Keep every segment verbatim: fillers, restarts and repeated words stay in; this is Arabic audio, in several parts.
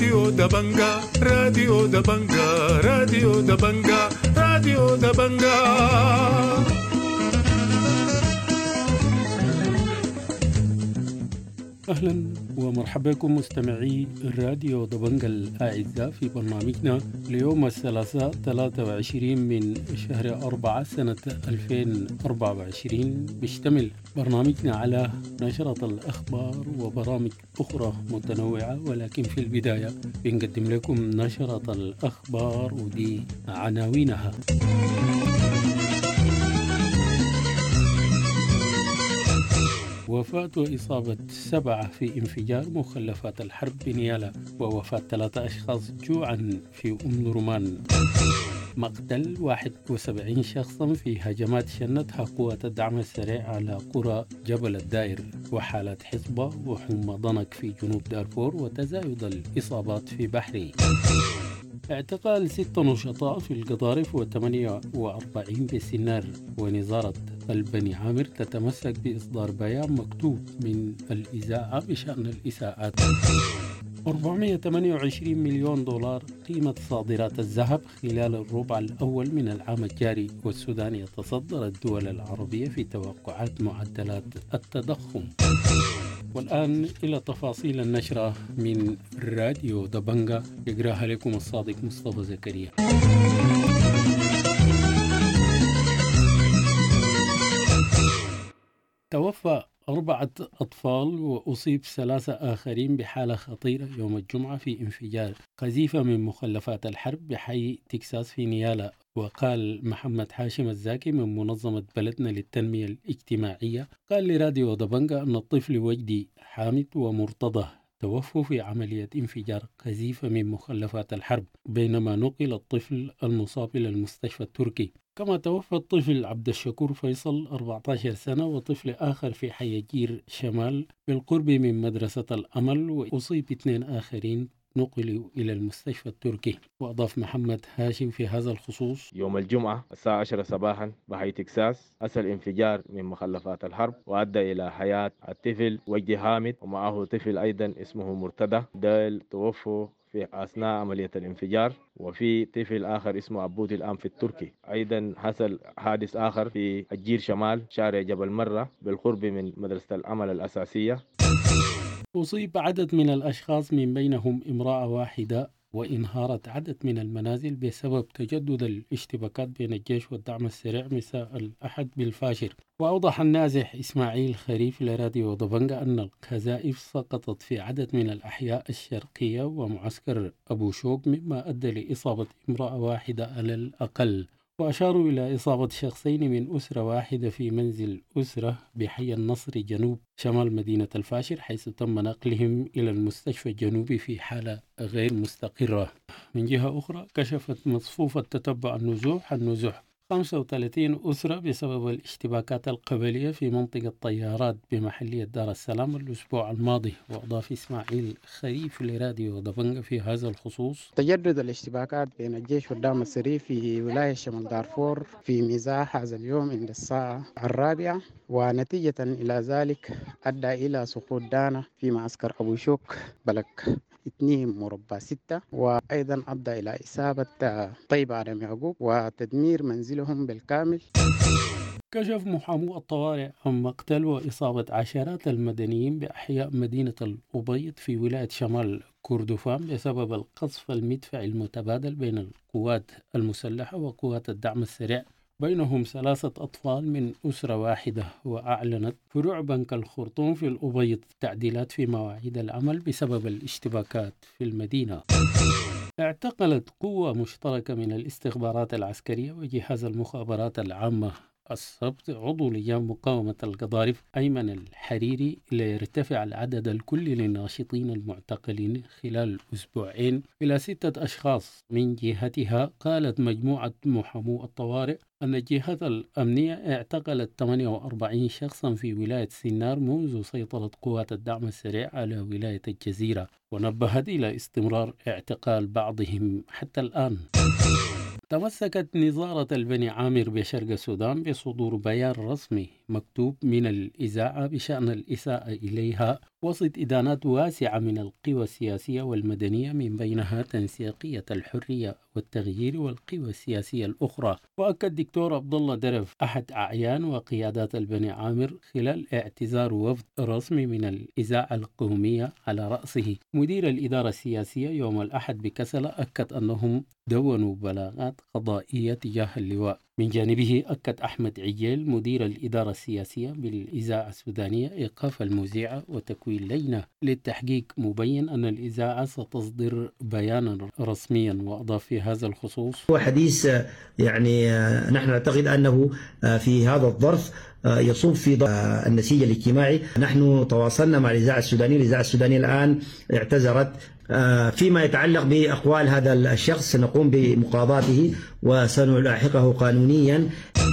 راديو دبنجا راديو دبنجا راديو دبنجا راديو دبنجا. أهلا ومرحبا بكم مستمعي الراديو دبنجا الأعزاء في برنامجنا ليوم الثلاثاء ثلاثة وعشرين من شهر أربعة سنة ألفين وأربعة وعشرين. بيشتمل برنامجنا على نشرة الأخبار وبرامج أخرى متنوعة، ولكن في البداية بنقدم لكم نشرة الأخبار ودي عناوينها. وفاة وإصابة سبعة في انفجار مخلفات الحرب بنيالا، ووفاة ثلاثة أشخاص جوعا في أم درمان. مقتل واحد وسبعين شخصا في هجمات شنتها قوات الدعم السريع على قرى جبل الدائر، وحالات حصبة وحمى ضنك في جنوب دارفور، وتزايد الإصابات في بحري. اعتقال ست نشطاء في القضارف وثمانية وأربعين بسنار، ونظارة البني عامر تتمسك بإصدار بيان مكتوب من الإذاعة بشأن الإساءات. أربعمائة وثمانية وعشرين مليون دولار قيمة صادرات الذهب خلال الربع الأول من العام الجاري، والسودان يتصدر الدول العربية في توقعات معدلات التضخم. والآن إلى تفاصيل النشرة من راديو دبنجا، يقرأها لكم الصادق مصطفى زكريا. توفى أربعة أطفال وأصيب ثلاثة آخرين بحالة خطيرة يوم الجمعة في انفجار قذيفة من مخلفات الحرب بحي تكساس في نيالا. وقال محمد حاشم الزاكي من منظمة بلدنا للتنمية الاجتماعية، قال لراديو دبنجا أن الطفل وجدي حامد ومرتضى توفوا في عملية انفجار قذيفة من مخلفات الحرب، بينما نقل الطفل المصاب إلى المستشفى التركي. كما توفى الطفل عبد الشكور فيصل أربعة عشر سنة، وطفل آخر في حي جير شمال بالقرب من مدرسة الأمل، وأصيب اثنين آخرين نقلوا إلى المستشفى التركي. وأضاف محمد هاشم في هذا الخصوص: يوم الجمعة الساعة عشرة صباحا بحي تكساس أسى انفجار من مخلفات الحرب وأدى إلى حياة الطفل وجدي حامد، ومعه طفل أيضا اسمه مرتضى، دول توفوا في أثناء عملية الانفجار. وفي طفل آخر اسمه عبود الآن في التركي. أيضا حصل حادث آخر في الجير شمال شارع جبل مرة بالقرب من مدرسة الأمل الأساسية. أصيب عدد من الأشخاص من بينهم امرأة واحدة، وانهارت عدد من المنازل بسبب تجدد الاشتباكات بين الجيش والدعم السريع مساء الأحد بالفاشر. وأوضح النازح إسماعيل خريف لراديو دبنجا أن القذائف سقطت في عدد من الأحياء الشرقية ومعسكر أبو شوق، مما أدى لإصابة امرأة واحدة على الأقل. وأشاروا إلى إصابة شخصين من أسرة واحدة في منزل أسرة بحي النصر جنوب شمال مدينة الفاشر، حيث تم نقلهم إلى المستشفى الجنوبي في حالة غير مستقرة. من جهة أخرى، كشفت مصفوفة تتبع النزوح النزوح خمسة وثلاثين أسرة بسبب الاشتباكات القبلية في منطقة طيارات بمحلية دار السلام الأسبوع الماضي. وأضاف إسماعيل خريف لراديو دبنجا في هذا الخصوص: تجدد الاشتباكات بين الجيش والدعم السري في ولاية شمال دارفور في مزاح هذا اليوم عند الساعة الرابعة، ونتيجة إلى ذلك أدى إلى سقوط دانا في معسكر أبو شوك بلك اثنين مربع ستة، وأيضا أدى إلى إصابة طيب آدم يعقوب وتدمير منزلهم بالكامل. كشف محامو الطوارئ عن مقتل وإصابة عشرات المدنيين بأحياء مدينة الأبيض في ولاية شمال كردفان بسبب القصف المدفعي المتبادل بين القوات المسلحة وقوات الدعم السريع، بينهم ثلاثة أطفال من أسرة واحدة. وأعلنت فروع بنك الخرطوم في الأبيض تعديلات في مواعيد العمل بسبب الاشتباكات في المدينة. اعتقلت قوة مشتركة من الاستخبارات العسكرية وجهاز المخابرات العامة السبت عضو لجان مقاومة القضارف أيمن الحريري ليرتفع العدد الكلي للناشطين المعتقلين خلال أسبوعين إلى ستة أشخاص. من جهتها، قالت مجموعة محامو الطوارئ أن الجهات الأمنية اعتقلت ثمانية وأربعين شخصا في ولاية سينار منذ سيطرة قوات الدعم السريع على ولاية الجزيرة، ونبهت إلى استمرار اعتقال بعضهم حتى الآن. تمسكت نظارة البني عامر بشرق السودان بصدور بيان رسمي مكتوب من الإذاعة بشأن الإساءة إليها وسط إدانات واسعة من القوى السياسية والمدنية من بينها تنسيقية الحرية والتغيير والقوى السياسية الأخرى. وأكد دكتور عبد الله درف أحد أعيان وقيادات البني عامر خلال اعتذار وفد رسمي من الإذاعة القومية على رأسه مدير الإدارة السياسية يوم الأحد بكسلة، أكد أنهم دونوا بلاغات قضائية تجاه اللواء. من جانبه أكد أحمد عجيل مدير الإدارة السياسية بالإذاعة السودانية إيقاف المذيعة وتكوين لجنة للتحقيق، مبين أن الإذاعة ستصدر بيانا رسميا. وأضاف في هذا الخصوص: هو حديث يعني نحن نعتقد أنه في هذا الظرف يصب في النسيج الاجتماعي. نحن تواصلنا مع الإذاعة السودانية، الإذاعة السودانية الآن اعتذرت. فيما يتعلق بأقوال هذا الشخص سنقوم بمقاضاته وسنلاحقه قانونيا.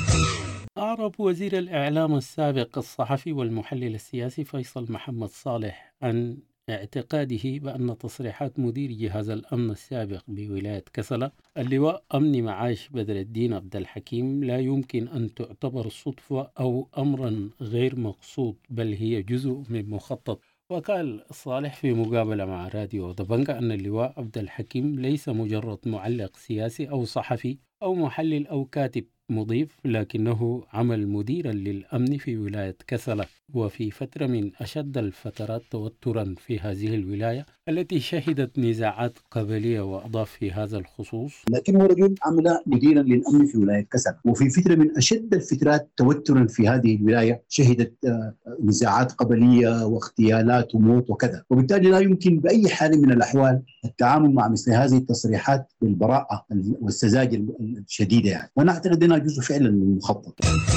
أعرب وزير الإعلام السابق الصحفي والمحلل السياسي فيصل محمد صالح عن اعتقاده بأن تصريحات مدير جهاز الأمن السابق بولاية كسلة اللواء أمني معاش بدر الدين عبد الحكيم لا يمكن أن تعتبر صدفة أو أمرا غير مقصود، بل هي جزء من مخطط. وقال صالح في مقابلة مع راديو دبنجة أن اللواء عبد الحكيم ليس مجرد معلق سياسي أو صحفي أو محلل أو كاتب مضيف، لكنه عمل مديرا للأمن في ولاية كسلة، وفي فترة من أشد الفترات توترا في هذه الولاية التي شهدت نزاعات قبلية. وأضاف في هذا الخصوص: لكنه رجل عمل مديرا للأمن في ولاية كسلة، وفي فترة من أشد الفترات توترا في هذه الولاية شهدت نزاعات قبلية واغتيالات وموت وكذا، وبالتالي لا يمكن بأي حال من الأحوال التعامل مع مثل هذه التصريحات بالبراءة والسذاجة الشديدة يعني. وأنا أعتقد أنها جزء فعلا من المخطط.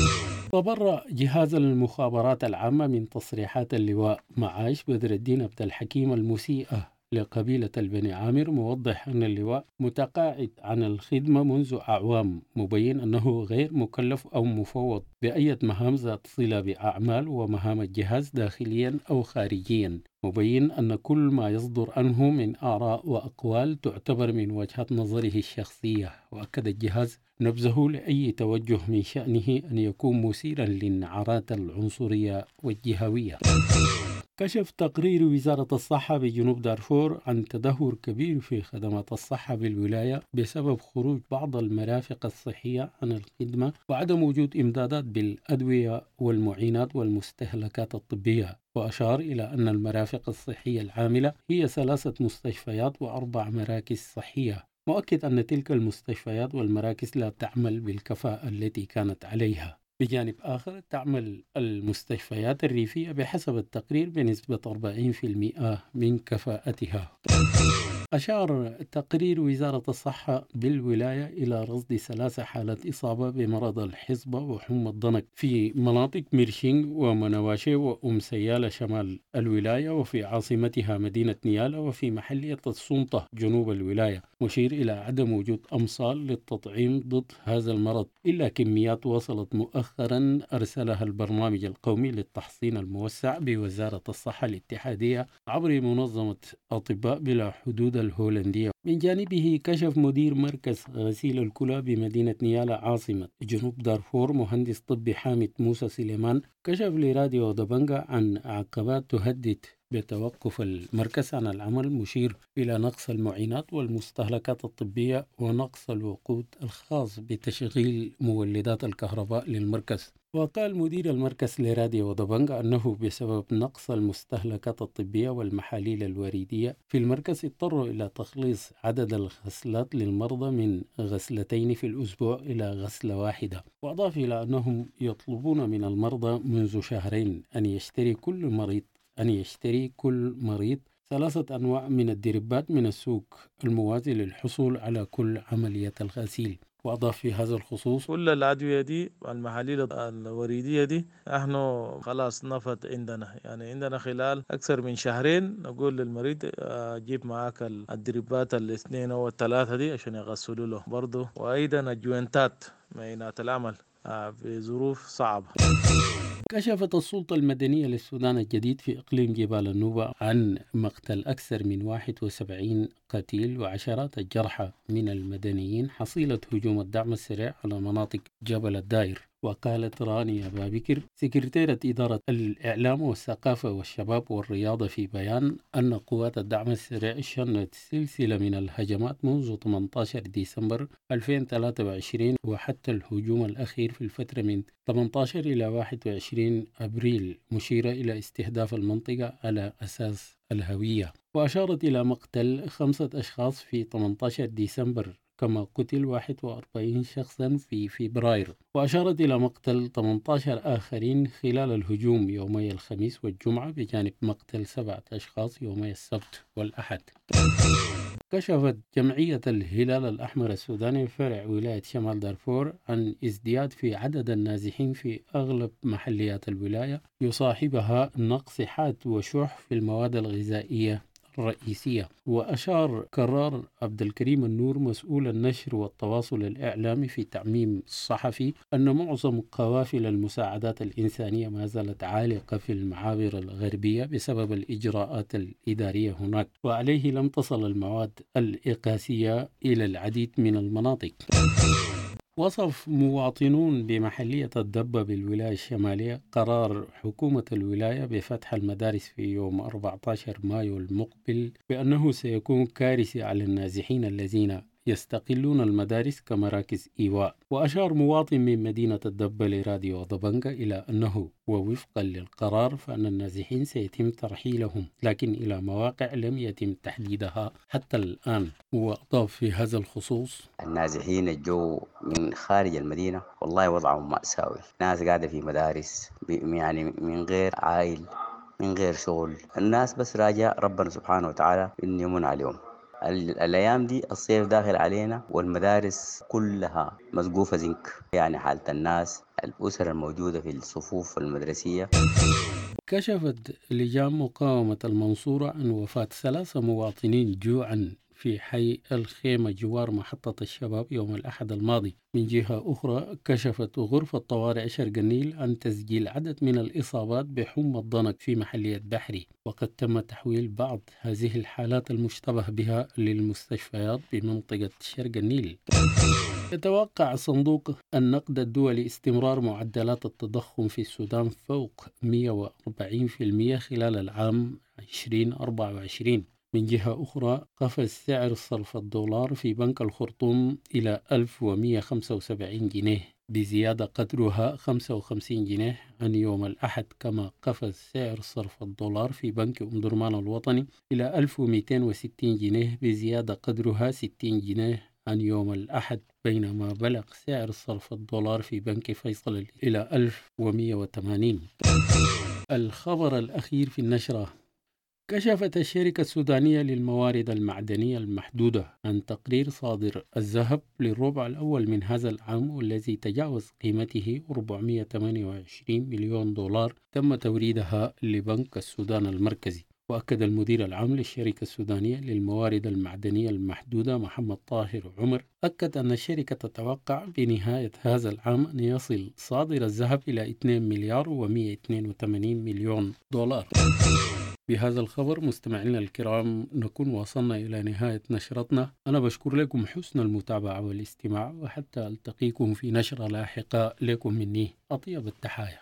تبرأ جهاز المخابرات العامة من تصريحات اللواء معاش بدر الدين عبد الحكيم المسيئة لقبيلة البني عامر، موضح أن اللواء متقاعد عن الخدمة منذ أعوام، مبين أنه غير مكلف أو مفوض بأي مهام ذات صلة بأعمال ومهام الجهاز داخليا أو خارجيا، مبين أن كل ما يصدر عنه من آراء وأقوال تعتبر من وجهة نظره الشخصية. وأكد الجهاز نبذه لأي توجه من شأنه أن يكون مثيرا للنعرات العنصرية والجهوية. كشف تقرير وزارة الصحة بجنوب دارفور عن تدهور كبير في خدمات الصحة بالولاية بسبب خروج بعض المرافق الصحية عن الخدمة وعدم وجود إمدادات بالأدوية والمعينات والمستهلكات الطبية. وأشار إلى أن المرافق الصحية العاملة هي ثلاثة مستشفيات وأربع مراكز صحية، مؤكد أن تلك المستشفيات والمراكز لا تعمل بالكفاءة التي كانت عليها. بجانب آخر تعمل المستشفيات الريفية بحسب التقرير بنسبة أربعين بالمئة من كفاءتها. أشار تقرير وزارة الصحة بالولاية إلى رصد ثلاث حالات إصابة بمرض الحصبة وحمى الضنك في مناطق ميرشينغ ومنواشي وأم سيالة شمال الولاية، وفي عاصمتها مدينة نيالا، وفي محلية السنطة جنوب الولاية، مشير إلى عدم وجود أمصال للتطعيم ضد هذا المرض، إلا كميات وصلت مؤخرا أرسلها البرنامج القومي للتحصين الموسع بوزارة الصحة الاتحادية عبر منظمة أطباء بلا حدود الهولندية. من جانبه كشف مدير مركز غسيل الكلى بمدينة نيالا عاصمة جنوب دارفور مهندس طبي حامد موسى سليمان، كشف لراديو دبنجة عن عقبات تهدد بتوقف المركز عن العمل، مشير إلى نقص المعينات والمستهلكات الطبية ونقص الوقود الخاص بتشغيل مولدات الكهرباء للمركز. وقال مدير المركز لراديو دبنجة أنه بسبب نقص المستهلكات الطبية والمحاليل الوريدية في المركز اضطروا إلى تخليص عدد الغسلات للمرضى من غسلتين في الأسبوع إلى غسلة واحدة. وأضاف إلى أنهم يطلبون من المرضى منذ شهرين أن يشتري كل مريض أن يشتري كل مريض ثلاثة أنواع من الدربات من السوق الموازي للحصول على كل عملية الغسيل. وأضاف في هذا الخصوص: كل الأدوية دي المحاليل الوريدية دي احنا خلاص نفت عندنا، يعني عندنا خلال أكثر من شهرين نقول للمريض جيب معاك الدربات الاثنين أو الثلاثة دي عشان يغسلوا له برضه، وأيضا الجوينتات معينات العمل في ظروف صعبة. كشفت السلطة المدنية للسودان الجديد في إقليم جبال النوبة عن مقتل أكثر من واحد وسبعين قتيل وعشرات الجرحى من المدنيين حصيلة هجوم الدعم السريع على مناطق جبل الداير. وقالت رانيا بابكر سكرتيرة إدارة الإعلام والثقافة والشباب والرياضة في بيان أن قوات الدعم السريع شنت سلسلة من الهجمات منذ ثمانية عشر ديسمبر ألفين وثلاثة وعشرين وحتى الهجوم الأخير في الفترة من ثمانية عشر إلى واحد وعشرين أبريل، مشيرة إلى استهداف المنطقة على أساس الهوية. وأشارت إلى مقتل خمسة أشخاص في ثمانية عشر ديسمبر، كما قتل واحد وأربعين شخصا في فبراير. وأشارت إلى مقتل ثمانية عشر آخرين خلال الهجوم يومي الخميس والجمعة، بجانب مقتل سبعة أشخاص يومي السبت والأحد. كشفت جمعية الهلال الأحمر السوداني فرع ولاية شمال دارفور عن ازدياد في عدد النازحين في أغلب محليات الولاية يصاحبها نقص حاد وشح في المواد الغذائية الرئيسية. وأشار كرار عبد الكريم النور مسؤول النشر والتواصل الإعلامي في تعميم الصحفي أن معظم قوافل المساعدات الإنسانية ما زالت عالقة في المعابر الغربية بسبب الإجراءات الإدارية هناك، وعليه لم تصل المواد الإقاسية إلى العديد من المناطق. وصف مواطنون بمحلية الدبة بالولاية الشمالية قرار حكومة الولاية بفتح المدارس في يوم أربعة عشر مايو المقبل بأنه سيكون كارثي على النازحين الذين يستقلون المدارس كمراكز إيواء. وأشار مواطن من مدينة الدبة لراديو ضبنجة إلى أنه ووفقا للقرار فأن النازحين سيتم ترحيلهم، لكن إلى مواقع لم يتم تحديدها حتى الآن. وأضاف في هذا الخصوص: النازحين الجو من خارج المدينة والله وضعهم مأساوي، ناس قاعدة في مدارس يعني من غير عائل من غير شغل، الناس بس راجع ربنا سبحانه وتعالى إن يمن عليهم. الأيام دي الصيف داخل علينا والمدارس كلها مسقوفة زنك، يعني حالة الناس الأسر الموجودة في الصفوف المدرسية. كشفت لجان مقاومة المنصورة عن وفاة ثلاثة مواطنين جوعا في حي الخيمة جوار محطة الشباب يوم الأحد الماضي. من جهة أخرى كشفت غرفة طوارئ شرق النيل عن تسجيل عدد من الإصابات بحمى الضنك في محلية بحري، وقد تم تحويل بعض هذه الحالات المشتبه بها للمستشفيات بمنطقة شرق النيل. يتوقع صندوق النقد الدولي استمرار معدلات التضخم في السودان فوق مئة وأربعين بالمئة خلال العام ألفين وأربعة وعشرين. من جهة أخرى قفز سعر صرف الدولار في بنك الخرطوم إلى ألف ومئة وخمسة وسبعين جنيه بزيادة قدرها خمسة وخمسين جنيه عن يوم الأحد، كما قفز سعر صرف الدولار في بنك أم درمان الوطني إلى ألف ومئتين وستين جنيه بزيادة قدرها ستين جنيه عن يوم الأحد، بينما بلغ سعر صرف الدولار في بنك فيصل إلى ألف ومئة وثمانين. الخبر الأخير في النشرة: كشفت الشركة السودانية للموارد المعدنية المحدودة عن تقرير صادر الذهب للربع الأول من هذا العام والذي تجاوز قيمته أربعمئة وثمانية وعشرين مليون دولار تم توريدها لبنك السودان المركزي. وأكد المدير العام للشركة السودانية للموارد المعدنية المحدودة محمد طاهر عمر أكد أن الشركة تتوقع بنهاية هذا العام أن يصل صادر الذهب إلى اثنين مليار ومئة واثنين وثمانين مليون دولار. بهذا الخبر مستمعينا الكرام نكون وصلنا إلى نهاية نشرتنا. أنا بشكر لكم حسن المتابعة والاستماع، وحتى ألتقيكم في نشرة لاحقة لكم مني أطيب التحايا.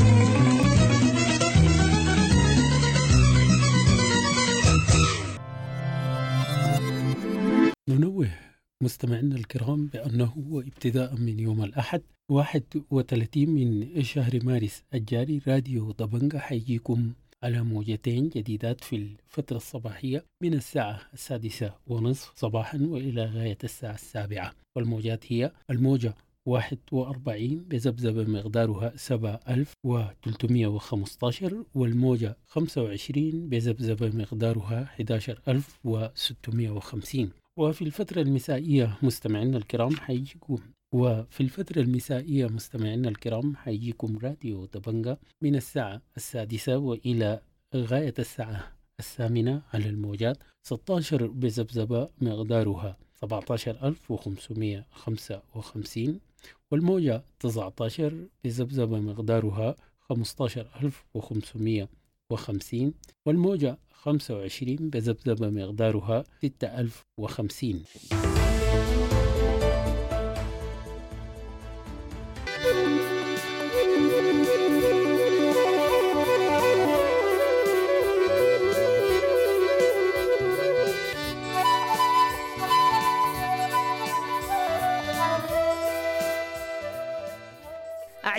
ننوه مستمعينا الكرام بأنه ابتداء من يوم الأحد واحد وثلاثين من شهر مارس الجاري راديو ضبنجة حيجيكم على موجتين جديدات في الفترة الصباحية من الساعة السادسة ونصف صباحا وإلى غاية الساعة السابعة، والموجات هي الموجة واحد وأربعين بذبذبة مقدارها سبعة آلاف وثلاثمئة وخمسة عشر، والموجة خمسة وعشرين بذبذبة مقدارها أحد عشر ألف وستمئة وخمسين. وفي الفترة المسائية مستمعينا الكرام حيجيكم وفي الفترة المسائية مستمعينا الكرام حيجيكم راديو ضبنجة من الساعة السادسة وإلى غاية الساعة الثامنة على الموجات ستة عشر بذبذبة مقدارها سبعة عشر ألف وخمسمئة وخمسة وخمسين، والموجة تسعة عشر بذبذبة مقدارها خمسة عشر ألف وخمسمئة وخمسين، والموجة خمسة وعشرين بذبذبة مقدارها ستة آلاف وخمسين.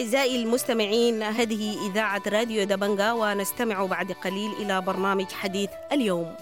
أعزائي المستمعين، هذه إذاعة راديو دبنجا، ونستمع بعد قليل إلى برنامج حديث اليوم.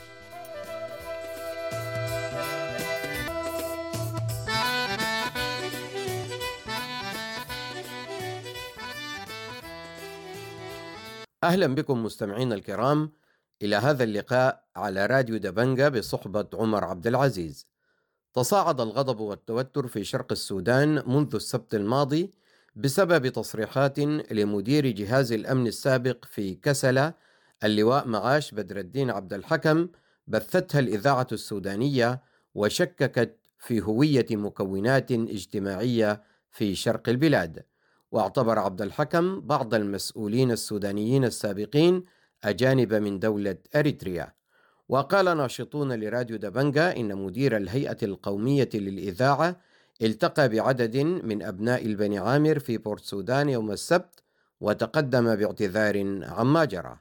أهلا بكم مستمعين الكرام إلى هذا اللقاء على راديو دبنجا بصحبة عمر عبد العزيز. تصاعد الغضب والتوتر في شرق السودان منذ السبت الماضي بسبب تصريحات لمدير جهاز الأمن السابق في كسلة اللواء معاش بدر الدين عبد الحكم بثتها الإذاعة السودانية وشككت في هوية مكونات اجتماعية في شرق البلاد. واعتبر عبد الحكم بعض المسؤولين السودانيين السابقين أجانب من دولة أريتريا. وقال ناشطون لراديو دبنجا إن مدير الهيئة القومية للإذاعة التقى بعدد من أبناء البني عامر في بورت سودان يوم السبت وتقدم باعتذار عما جرى.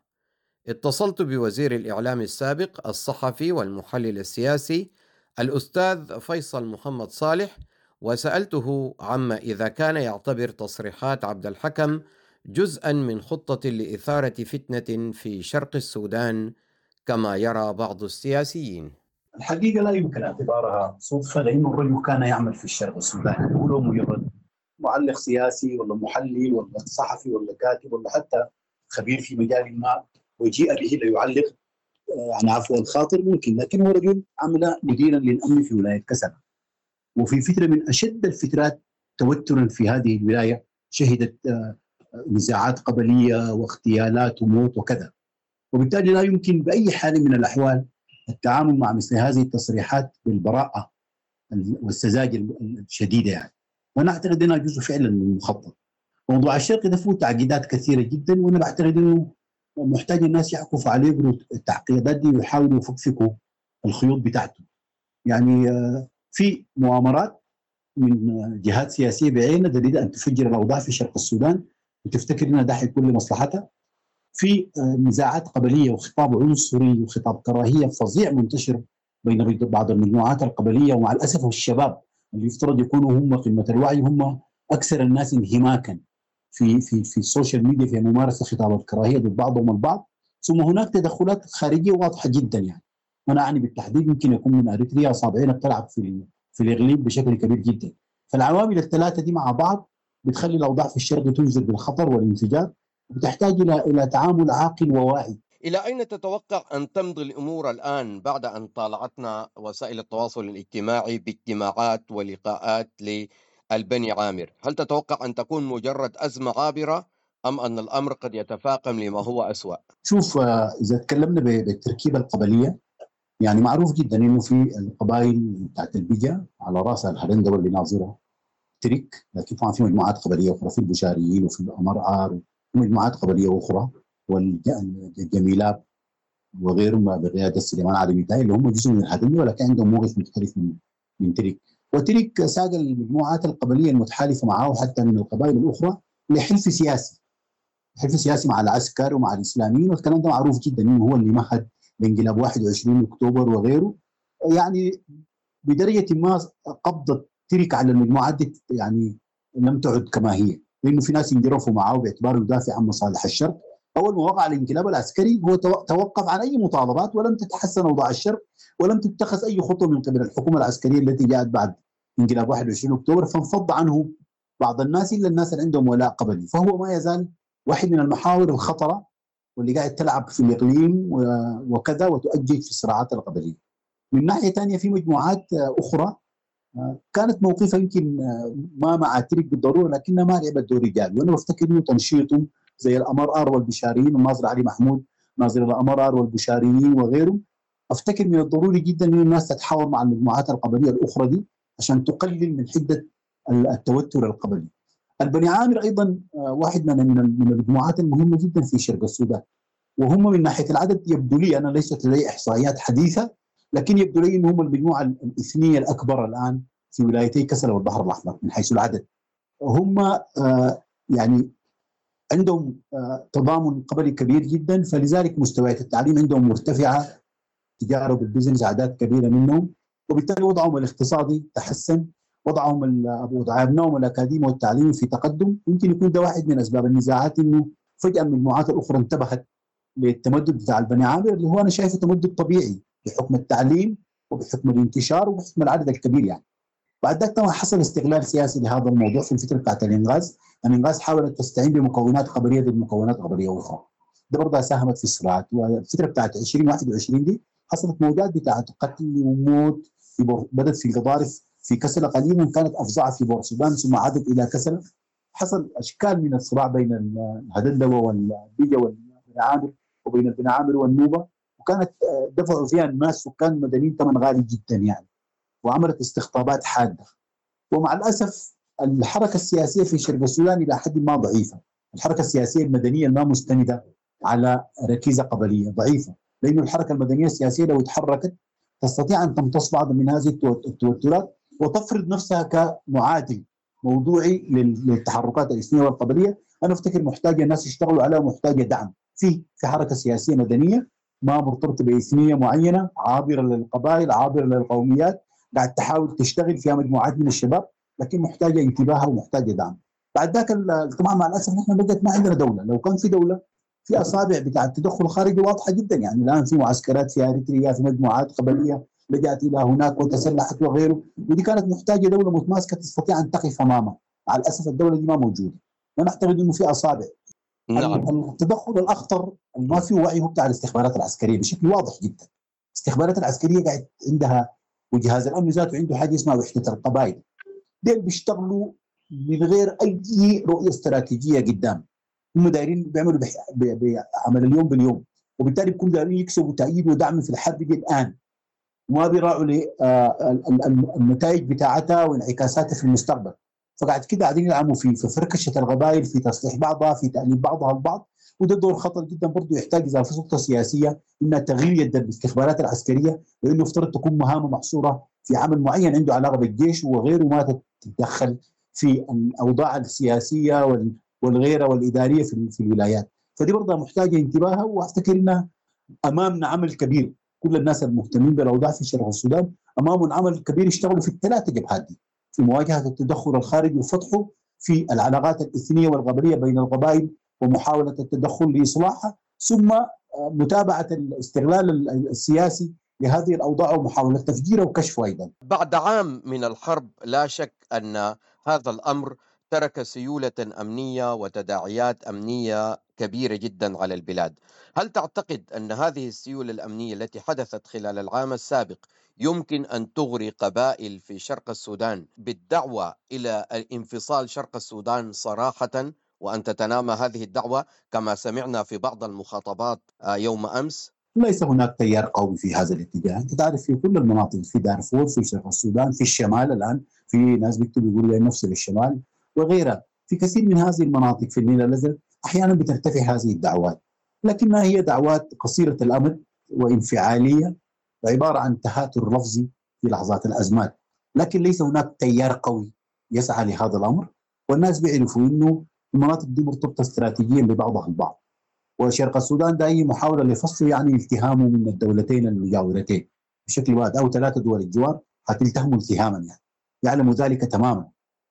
اتصلت بوزير الإعلام السابق الصحفي والمحلل السياسي الأستاذ فيصل محمد صالح وسألته عما إذا كان يعتبر تصريحات عبد الحكم جزءا من خطة لإثارة فتنة في شرق السودان كما يرى بعض السياسيين. الحقيقة لا يمكن اعتبارها صدفة، لأنه الرجل كان يعمل في الشرق السوداني، هو مجرد معلق سياسي ولا محلل ولا صحفي ولا كاتب ولا حتى خبير في مجال ما وجيء به ليعلق عن عفو الخاطر ممكن، لكن هو رجل عمل مديرا للأمن في ولاية كسلة، وفي فترة من أشد الفترات توترا في هذه الولاية شهدت نزاعات قبلية واغتيالات وموت وكذا، وبالتالي لا يمكن بأي حال من الأحوال التعامل مع مثل هذه التصريحات بالبراءة والسذاجة الشديدة يعني. وأنا أعتقد أنها جزء فعلا من المخطط. موضوع الشرق ده فيه تعقيدات كثيرة جدا، وأنا بعتقد أنه محتاج الناس يعكفوا عليه التعقيدات دي ويحاولوا يفكفكوا الخيوط بتاعته. يعني في مؤامرات من جهات سياسية بعينها تريد أن تفجر الأوضاع في شرق السودان وتفتكر أنها ده حيكون لمصلحتها. في نزاعات قبلية وخطاب عنصري وخطاب كراهية فظيع منتشر بين بعض المجموعات القبلية، ومع الأسف الشباب اللي يفترض يكونوا هم قمة الوعي هم أكثر الناس انهماكا في في في السوشيال ميديا في ممارسة خطاب الكراهية ضد بعضهم البعض. ثم هناك تدخلات خارجية واضحة جدا يعني، أنا أعني بالتحديد يمكن يكون من أريتريا أصابعنا بتلعب في في الإقليم بشكل كبير جدا. فالعوامل الثلاثة دي مع بعض بتخلي الأوضاع في الشرق تنذر بالخطر والانفجار، وتحتاج إلى إلى تعامل عاقل وواعي. إلى أين تتوقع أن تمضي الأمور الآن بعد أن طالعتنا وسائل التواصل الاجتماعي باجتماعات ولقاءات للبني عامر؟ هل تتوقع أن تكون مجرد أزمة عابرة أم أن الأمر قد يتفاقم لما هو أسوأ؟ شوف، إذا تكلمنا بالتركيبة القبلية يعني معروف جدا إنه في القبائل بتاعت البيجا على رأسها الهرندة واللي ناظرها تريك، لكن طبعا في مجموعات قبلية أخرى في البشاريين وفي الأمرعار ومجموعات قبلية أخرى والجميلاب وغيرهم بقيادة سليمان علي ميتاي اللي هم جزء من الهرندة ولكن عندهم موقف مختلف من من تريك. وتريك ساق المجموعات القبلية المتحالفة معه حتى من القبائل الأخرى لحلف سياسي، حلف سياسي مع العسكر ومع الإسلاميين، والكلام ده معروف جدا إنه هو اللي مهد بانقلاب واحد وعشرين أكتوبر وغيره. يعني بدرجة ما قبضت ترك على المجموعات دي يعني لم تعد كما هي، لأنه في ناس انجرفوا معه باعتباره يدافع عن مصالح الشرق. أول ما وقع الانقلاب العسكري هو توقف عن أي مطالبات ولم تتحسن أوضاع الشرق ولم تتخذ أي خطوة من قبل الحكومة العسكرية التي جاءت بعد انقلاب واحد وعشرين أكتوبر، فانفض عنه بعض الناس إلا الناس اللي عندهم ولاء قبلي. فهو ما يزال واحد من المحاور الخطرة واللي قاعد تلعب في الإقليم وكذا وتؤجج في الصراعات القبلية. من ناحية ثانية في مجموعات أخرى كانت موقفها يمكن ما مع ترك بالضرورة لكنها ما لعبت دور رجال، وأنا بفتكر إنه تنشيطهم زي الأمر آر والبشاريين والناظر علي محمود ناظر الأمر آر والبشاريين وغيره، أفتكر من الضروري جدا إن الناس تتحاور مع المجموعات القبلية الأخرى دي عشان تقلل من حدة التوتر القبلي. البني عامر أيضا واحد من من المجموعات المهمة جدا في شرق السودان، وهم من ناحية العدد يبدو لي، أنا ليست لدي إحصائيات حديثة لكن يبدو لي أنهم المجموعة الإثنية الأكبر الآن في ولايتي كسلة والبحر الأحمر من حيث العدد. هم آه يعني عندهم آه تضامن قبلي كبير جدا، فلذلك مستويات التعليم عندهم مرتفعة، تجارة بالبزنس أعداد كبيرة منهم، وبالتالي وضعهم الاقتصادي تحسن وضعهم وضع ابنائهم الاكاديمي والتعليمي في تقدم. يمكن يكون ده واحد من اسباب النزاعات، انه فجاه المجموعات الاخرى انتبهت للتمدد بتاع البني عامر، اللي هو انا شايفه تمدد طبيعي بحكم التعليم وبحكم الانتشار وبحكم العدد الكبير يعني. بعد ذلك طبعا حصل استغلال سياسي لهذا الموضوع في الفتره بتاعت الانغاز. الانغاز حاولت تستعين بمكونات قبليه ضد مكونات قبليه اخرى، ده برضه ساهمت في الصراعات. والفتره بتاعت ألفين وواحد وعشرين دي حصلت موجات بتاعت قتل وموت في بور... بدات في القضارف في كسلة قليلا، كانت افظع في بورسودان ثم عادت الى كسلة. حصل اشكال من الصراع بين الهدلوه والبيجا والبني عامر وبين البني عامر والنوبه، وكانت دفعوا فيها الناس سكان مدنيين ثمن غالي جدا يعني، وعملت استقطابات حاده. ومع الاسف الحركه السياسيه في شرق السودان الى حد ما ضعيفه، الحركه السياسيه المدنيه ما مستنده على ركيزه قبليه ضعيفه، لأن الحركه المدنيه السياسيه لو تحركت تستطيع ان تمتص بعض من هذه التوترات وتفرض نفسها كمعادل موضوعي للتحركات الإثنية والقبليه. انا افتكر محتاجه الناس يشتغلوا عليها، محتاجه دعم في في حركه سياسيه مدنيه ما مرتبطه باثنيه معينه عابره للقبائل عابره للقوميات، قاعد تحاول تشتغل فيها مجموعات من الشباب، لكن محتاجه انتباه ومحتاجه دعم. بعد ذاك طبعا مع الاسف نحن بقت ما عندنا دوله، لو كان في دوله في اصابع بتاع التدخل الخارجي واضحه جدا يعني. الان في معسكرات في اريتريا، في مجموعات قبليه لجأت الى هناك وتسلحت وغيره، ودي كانت محتاجه دوله متماسكه تستطيع ان تقف امامها. مع الاسف الدوله دي ما موجوده. انا اعتقد انه في اصابع. نعم. التدخل الاخطر ما فيه وعي هو بتاع الاستخبارات العسكريه بشكل واضح جدا. الاستخبارات العسكريه قاعد عندها، وجهاز الامن ذاته عنده حاجه اسمها وحده القبائل. دول بيشتغلوا من غير اي رؤيه استراتيجيه قدام، هم دايرين بيعملوا بعمل اليوم باليوم، وبالتالي بيكونوا دايرين يكسبوا تأييد ودعم في الحرب دي الان، وما بيراعوا النتائج بتاعتها وانعكاساتها في المستقبل. فقاعد كده قاعدين يلعبوا في في فركشه القبائل، في تصليح بعضها، في تأليف بعضها البعض، وده دور خطر جدا برضه يحتاج اذا في سلطه سياسيه انها تغيير يد الاستخبارات العسكريه، لانه افترض تكون مهامه محصوره في عمل معين عنده علاقه بالجيش وغيره، ما تتدخل في الاوضاع السياسيه والغيره والاداريه في في الولايات. فدي برضه محتاجه انتباه، وافتكر انها امامنا عمل كبير. كل الناس المهتمين بالاوضاع في شرق السودان امامهم عمل كبير يشتغلوا في الثلاثه جبهات دي، في مواجهه التدخل الخارجي وفتحه، في العلاقات الاثنيه والقبليه بين القبائل ومحاوله التدخل لاصلاحها، ثم متابعه الاستغلال السياسي لهذه الاوضاع ومحاوله تفجيرها وكشفها ايضا. بعد عام من الحرب لا شك ان هذا الامر ترك سيوله امنيه وتداعيات امنيه كبيره جدا على البلاد. هل تعتقد ان هذه السيوله الامنيه التي حدثت خلال العام السابق يمكن أن تغري قبائل في شرق السودان بالدعوة إلى انفصال شرق السودان صراحة، وأن تتنامى هذه الدعوة كما سمعنا في بعض المخاطبات يوم أمس؟ ليس هناك تيار قوي في هذا الاتجاه. أنت تعرف في كل المناطق، في دارفور، في شرق السودان، في الشمال الآن في ناس بيكتبوا يقولوا نفس للشمال وغيرها، في كثير من هذه المناطق في النيل الأزرق أحيانا بترتفع هذه الدعوات، لكنها هي دعوات قصيرة الأمد وانفعالية، عبارة عن تهاتر لفظي في لحظات الأزمات، لكن ليس هناك تيار قوي يسعى لهذا الأمر. والناس بيعرفوا أنه المناطق دي مرتبطة استراتيجيا ببعضها البعض، وشرق السودان ده أي محاولة لفصله يعني التهامه من الدولتين المجاورتين بشكل واحد أو ثلاثة دول الجوار هتلتهموا التهاما يعني، يعلموا ذلك تماما.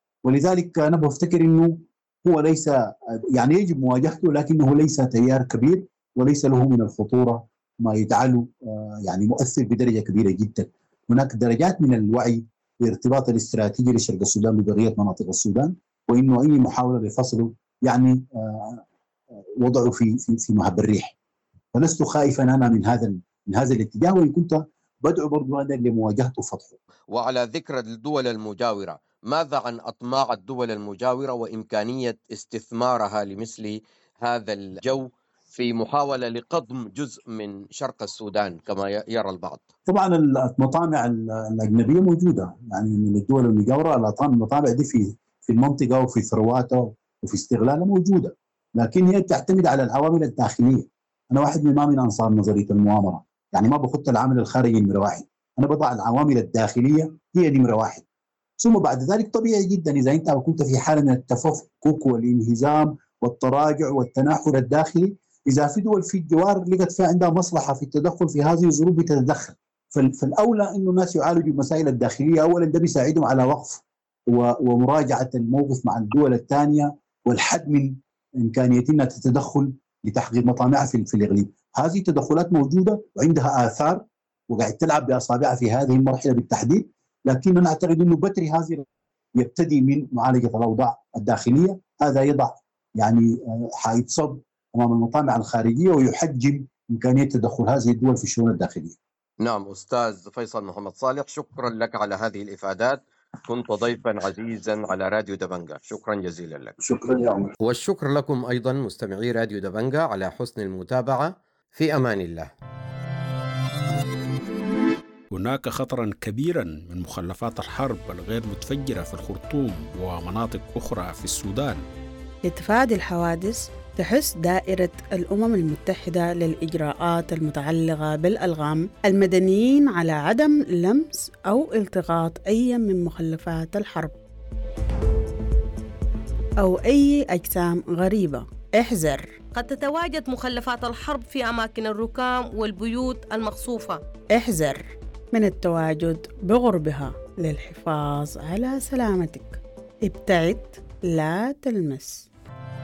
ولذلك أنا بفتكر أنه هو ليس يعني يجب مواجهته، لكنه ليس تيار كبير وليس له من الخطورة ما يجعله يعني مؤثر بدرجة كبيرة جدا. هناك درجات من الوعي بارتباط الاستراتيجي لشرق السودان ببقية مناطق السودان، وإنه أي محاولة لفصله يعني وضعه في في في مهب الريح. فلست خائفا أنا من هذا من هذا الاتجاه، وإن كنت بدعو برضو أنا لمواجهته وفتحه. وعلى ذكر الدول المجاورة، ماذا عن أطماع الدول المجاورة وإمكانية استثمارها لمثل هذا الجو في محاولة لقضم جزء من شرق السودان كما يرى البعض؟ طبعا المطامع الأجنبية موجودة يعني من الدول المجاورة، المطامع دي في في المنطقة وفي ثرواتها وفي استغلالها موجودة، لكن هي تعتمد على العوامل الداخلية. أنا واحد من ما من أنصار نظرية المؤامرة، يعني ما بخط العامل الخارجي نمرة واحد، أنا بضع العوامل الداخلية هي نمرة واحد، ثم بعد ذلك طبيعي جدا إذا أنت كنت في حالة من التفكك والانهزام والتراجع والتناحر الداخلي، إذا في دول في الجوار لقت فيها عندها مصلحة في التدخل في هذه الظروف بتتدخل. فالأولى إنه الناس يعالجوا المسائل الداخلية أولا، ده بيساعدهم على وقف ومراجعة الموقف مع الدول الثانية والحد من إمكانيتنا التدخل لتحقيق مطامعها في الإقليم. هذه تدخلات موجودة وعندها آثار وقاعد تلعب بأصابعها في هذه المرحلة بالتحديد، لكن أنا أعتقد أنه بتري هذه يبتدي من معالجة الأوضاع الداخلية. هذا يضع يعني حائط صد أمام المطامع الخارجية ويحجم إمكانية تدخل هذه الدول في الشؤون الداخلية. نعم أستاذ فيصل محمد صالح، شكرا لك على هذه الإفادات، كنت ضيفا عزيزا على راديو دبنجة، شكرا جزيلا لك. شكرا يا عمر. والشكر لكم أيضا مستمعي راديو دبنجة على حسن المتابعة، في أمان الله. هناك خطرا كبيرا من مخلفات الحرب الغير متفجرة في الخرطوم ومناطق أخرى في السودان. لتفادي الحوادث تحث دائرة الأمم المتحدة للإجراءات المتعلقة بالألغام المدنيين على عدم لمس أو التقاط أي من مخلفات الحرب أو أي أجسام غريبة. احذر، قد تتواجد مخلفات الحرب في أماكن الركام والبيوت المخصوفة. احذر من التواجد بقربها للحفاظ على سلامتك. ابتعد، لا تلمس.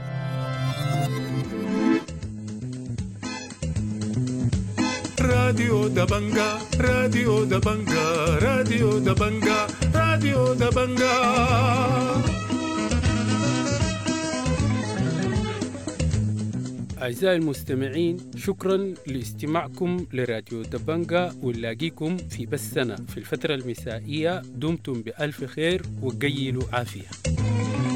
راديو دبنجة راديو دبنجة راديو دبنجة راديو دبنجة. أعزائي المستمعين، شكرا لاستماعكم لراديو دبنجة، ونلاقيكم في بثنا في الفترة المسائية. دمتم بألف خير وقيلوا عافية.